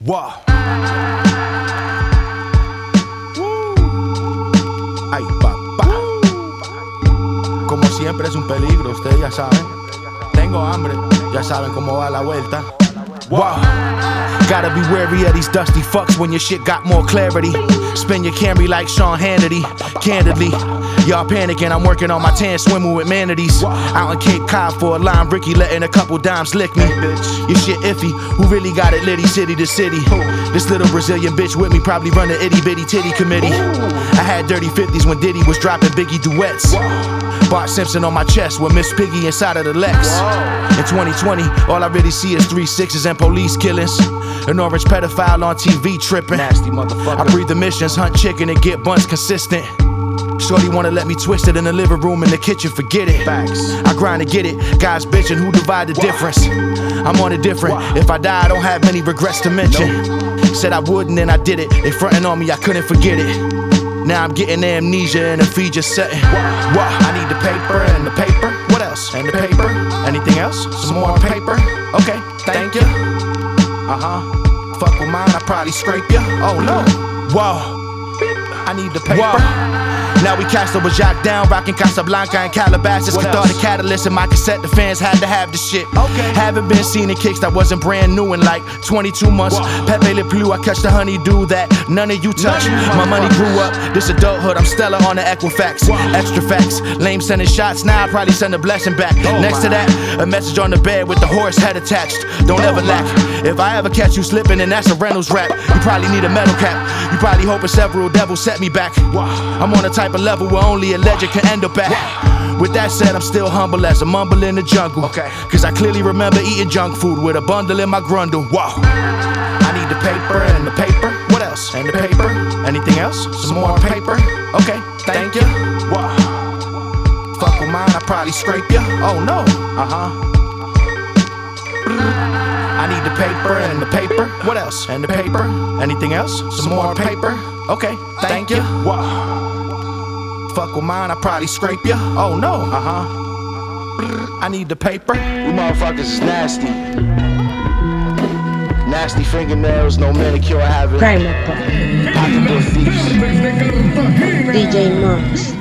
Wow. Ay, papá. Como siempre es un peligro, ustedes ya saben. Tengo hambre, ya saben cómo va la vuelta. Wow. Gotta be wary of these dusty fucks when your shit got more clarity. Spin your Camry like Sean Hannity. Candidly, y'all panicking, I'm working on my tan, swimming with manatees. Out in Cape Cod for a lime, Ricky letting a couple dimes lick me. Your shit iffy, who really got it litty city to city? This little Brazilian bitch with me probably run the itty bitty titty committee. I had dirty 50s when Diddy was dropping Biggie duets. Bart Simpson on my chest with Miss Piggy inside of the Lex. In 2020, all I really see is 3 6s and police killings. An orange pedophile on TV tripping. Nasty motherfucker. I breathe emissions, hunt chicken and get buns consistent. Shorty wanna let me twist it in the living room, in the kitchen, forget it. Facts. I grind to get it, guys bitching, who divide the difference? I'm on it different, if I die I don't have many regrets to mention. Said I wouldn't and I did it, they frontin' on me, I couldn't forget it. Now I'm getting amnesia and the feed just setting. I need the paper and the paper, what else? And the paper, anything else? Some more paper, okay, thank you. Fuck with mine, I probably scrape ya. Oh no, whoa. I need the paper. Now we cast over Jacques down, rockin' Casablanca and Calabasas. Cathartic catalyst in my cassette, the fans had to have the shit. Haven't been seen in kicks that wasn't brand new in like 22 months. Pepe Le Pew, I catch the honeydew that none of you touch. My money grew up, this adulthood, I'm Stella on the Equifax. Extra facts, lame sending shots, now I probably send a blessing back. Next to that, a message on the bed with the horse head attached. Don't ever lack, if I ever catch you slipping, then that's a Reynolds rap. You probably need a metal cap, you probably hoping several devils set me back. I'm on the type of level where only a legend can end up at. With that said, I'm still humble as a mumble in the jungle. Cause I clearly remember eating junk food with a bundle in my grundle. Whoa. I need the paper and the paper. What else? And the paper. Anything else? Some more paper. Okay, thank you. Whoa. Fuck with mine, I probably scrape ya. Oh no. I need the paper and the paper. What else? And the paper. Anything else? Some more paper. Okay, thank you. Whoa. Fuck with mine, I probably scrape ya. Oh no. I need the paper. You motherfuckers is nasty. Nasty fingernails, no manicure, I have it. Crime Pocketbook thieves. DJ Marks.